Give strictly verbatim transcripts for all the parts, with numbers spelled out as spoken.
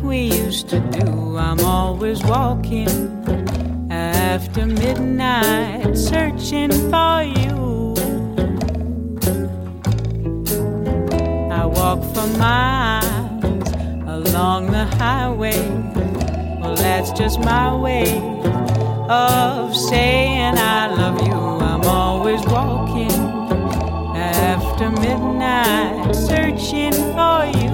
we used to do. I'm always walking after midnight, searching for you. I walk for miles along the highway. Well, that's just my way of saying I love you. I'm always walking after midnight, searching for you.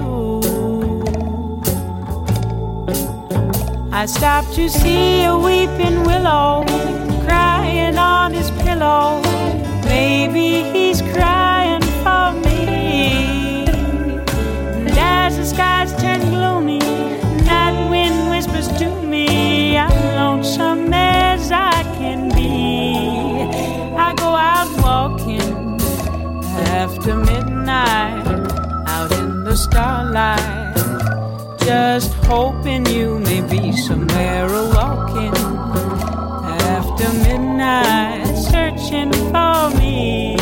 I stopped to see a weeping willow crying on his pillow. Maybe he's crying for me. And as the skies turn gloomy, night wind whispers to me, I'm lonesome as I can be. I go out walking after midnight, out in the starlight, just hoping you may be somewhere a-walking after midnight, searching for me.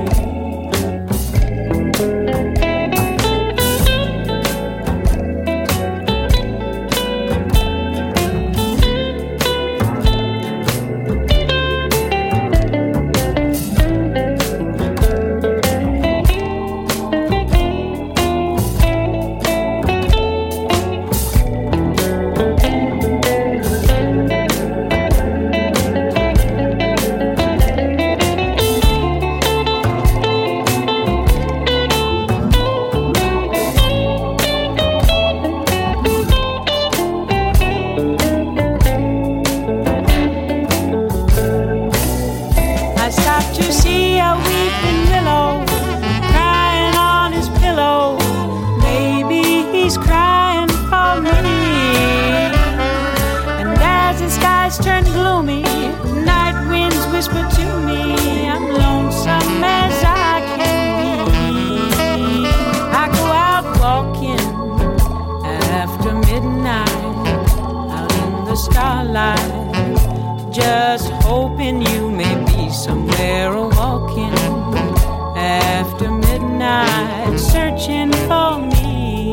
Just hoping you may be somewhere a-walking after midnight, searching for me.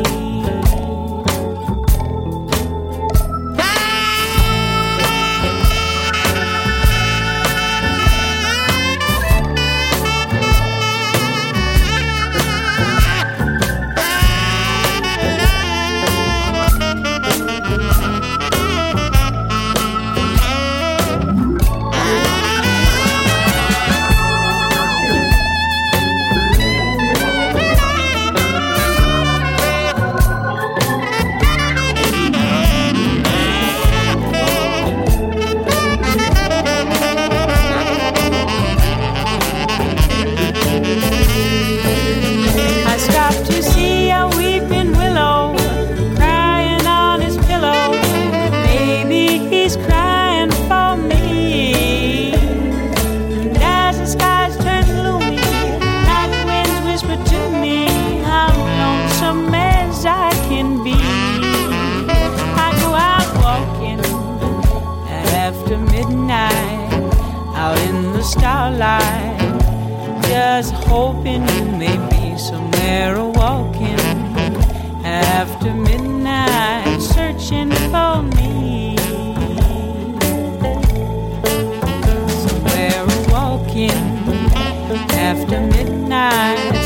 Starlight, just hoping you may be somewhere a-walking after midnight, searching for me. Somewhere a-walking after midnight,